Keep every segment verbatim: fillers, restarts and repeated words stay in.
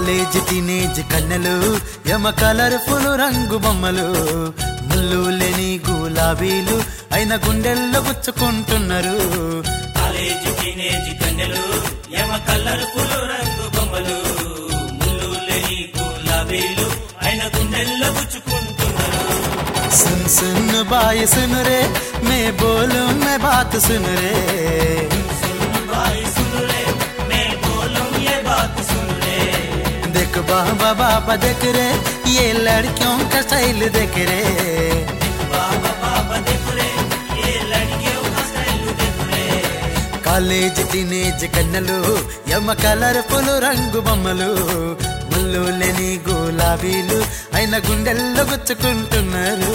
College teenage కన్నెలు యమ colourful రంగు బొమ్మలు ముళ్ళు లేని గులాబీలు అయిన గుండెల్లో గుచ్చుకుంటున్నారు. కాలేజ్ టీనేజ్ కన్నెలు యమ కలర్ఫుల్ రంగు బొమ్మలు ముళ్ళు లేని గులాబీలు అయిన గుండెల్లో గుచ్చుకుంటున్నారు. सुन सुन बाय सुन रे मैं बोलूं मैं बात सुन रे सुन भाई सुन रे मैं बोलूं ये बात सुन रे. देख बाबा बाबा देख रे ये लड़कियों का स्टाइल देख रे. बाबा बाबा देख रे ये लड़कियों का स्टाइल देख रे. కాలేజ్ టీనేజ్ కన్నెలు యమ కలర్ఫుల్ రంగు బొమ్మలు ముళ్ళు లేని గులాబీలు అయిన గుండెల్లో గుచ్చుకుంటున్నారు.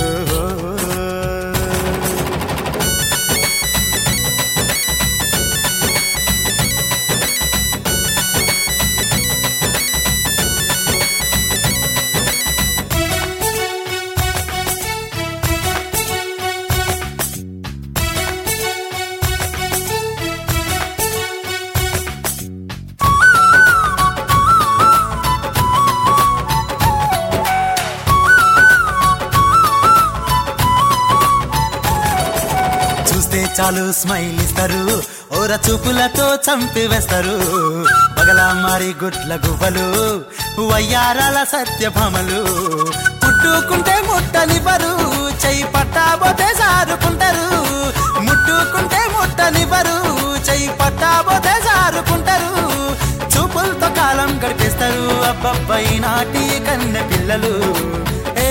చూస్తే చాలు స్మైల్ ఇస్తారు ఓర చూపులతో చంపి వేస్తారు. బగలా మారి గుట్ల గువ్వలు వయ్యారాల సత్యభామలు ముట్టుకుంటే ముట్టనివ్వరు చెయ్యి పట్టాబోతే సారుకుంటారు. ముట్టుకుంటే ముట్టనివ్వరు చెయ్యి పట్టాబోతే సారుకుంటారు. చూపులతో కాలం గడిపేస్తారు అబ్బబ్బై నాటి కన్నె పిల్లలు. ఏ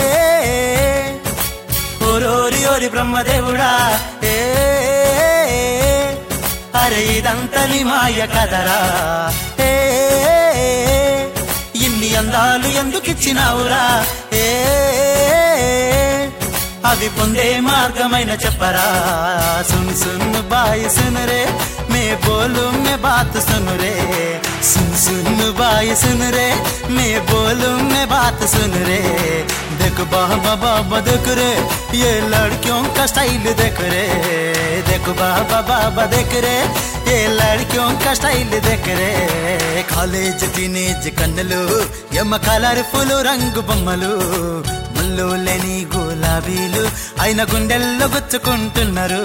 ఓరోరి ఓరి బ్రహ్మదేవుడా ఏ అరే ఇదంతా నీ మాయ కదరా. ఏ ఇన్ని అందాలు ఎందుకిచ్చినావురా. ఏ అవి పొందే మార్గమైన చెప్పరా. సున్ సున్ బాయ్ సున్ రే మే బోలు మే బాత్ సున్ రే. सुन सुन बाय सुन रे मैं बोलूं मैं बात सुन रे. देख बाबा बाबा देख रे ये लड़कियों का स्टाइल देख रे. देख बाबा बाबा देख रे ये लड़कियों का स्टाइल देख रे. కాలేజ్ టీనేజ్ కన్నెలు యమ కలర్ఫుల్ రంగు బొమ్మలు ముళ్ళు లేని గులాబీలు అయిన గుండెల్లో గుచ్చుకుంటున్నారు.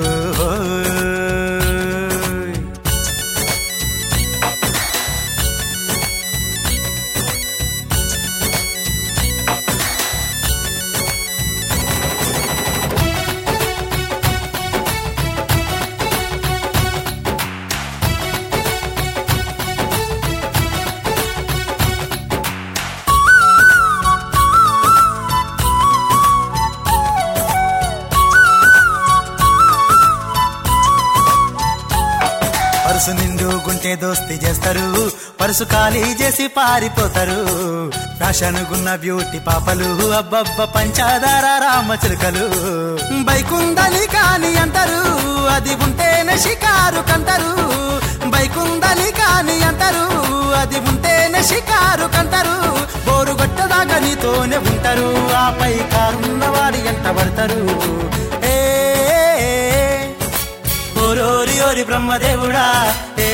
పరుసు నిండుగుంటే దోస్తి చేస్తారు పరుసు ఖాళీ చేసి పారిపోతారు. ఫ్యాషన్ గున్న బ్యూటీ పాపలు అబ్బబ్బ పంచదార రామచిలుకలు. బైకుందని కాని అంటారు అది ఉంటేనే షికారు కంటారు. బైకుందని కాని అంటారు అది ఉంటేనే షికారు కంటారు. బోరు గొట్టదాకా నీతోనే ఉంటారు ఆపై కారున్న వాడి ఎంట పడతారు. ఏ ఓరోరి ఓరి బ్రహ్మదేవుడా ఏ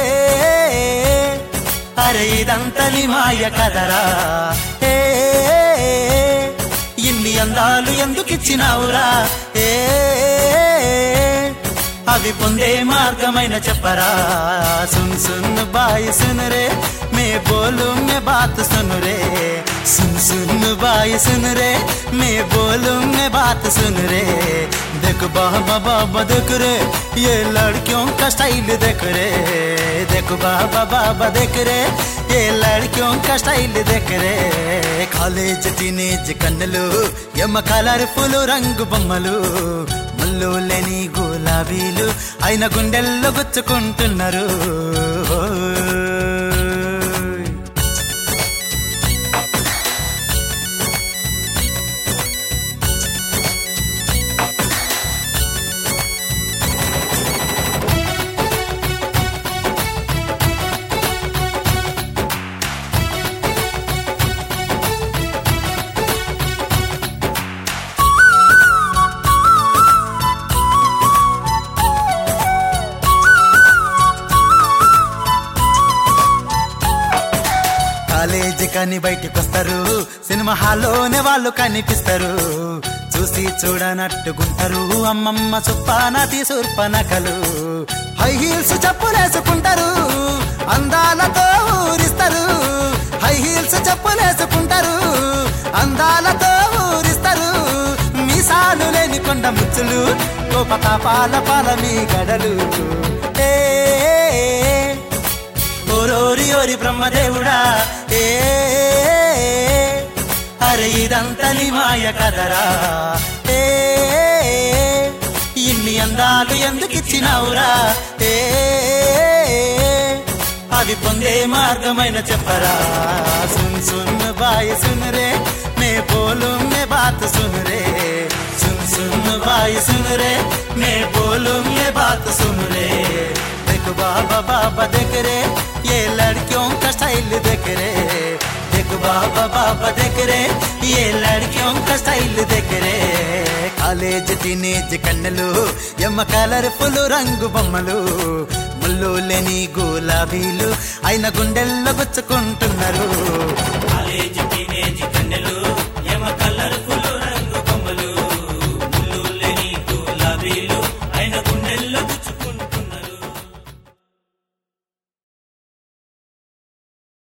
అరే ఇదంతా నీ మాయ కదరా. ఏ ఇన్ని అందాలు ఎందుకిచ్చినావురా. ఏ అవి పొందే మార్గమైన చెప్పరా. సున్ సున్ బాయ్ సున్ రే మే బోలు మే బాత్ సున్ రే. सुन सुन बाय सुन रे मैं बोलूं मैं बात सुन रे. देख बाबा बाबा देख रे ये लड़कियों का स्टाइल देख रे. देख बाबा बाबा देख रे ये लड़कियों का स्टाइल देख रे. కాలేజ్ టీనేజ్ కన్నెలు యమ కలర్ఫుల్ రంగు బొమ్మలు ముళ్ళు లేని గులాబీలు అయిన గుండెల్లో గుచ్చుకుంటున్నారు. బతికని బయటికొస్తారు, సినిమా హాల్లోనే వాళ్ళు కనిపిస్తారు. చూసి చూడనట్టుకుంటారు అమ్మమ్మ చుప్పాన తీసూర్పనకలు. హై హీల్స్ చెప్పులేసుకుంటారు, అందాలతో ఊరిస్తారు. హై హీల్స్ చెప్పులేసుకుంటారు, అందాలతో ఊరిస్తారు. మీసాలు లేని కొండ ముచ్చులు, కోపతాపాల పాల మీ గడలు. ఏ ఓరోరి ఓరి బ్రహ్మదేవుడా, ఏ అరే ఇదంతా నీ మాయ కదరా. ఏ ఇన్ని అందాలు ఎందుకిచ్చినావురా. ఏ అవి పొందే మార్గమైన చెప్పరా. సున్ సున్ బాయ్ సున్ రే, మే బోలు మే బాత్ సున్ రే. सुन सुन भाई सुन रे, मैं बोलूं ये बात सुन रे. देख बाबा बाबा देख रे, ये लड़कियों का स्टाइल देख रे. देख बाबा बाबा देख रे, ये लड़कियों का स्टाइल देख रे. కాలేజ్ టీనేజ్ కన్నెలు, ఎమ్మ కలర్ఫుల్ రంగు బొమ్మలు. ముళ్ళు లేని గులాబీలు అయిన గుండెల్లో గుచ్చుకుంటున్నారు. కాలేజ్ టీనేజ్ కన్నెలు, ఎమ్మ కలర్ఫుల్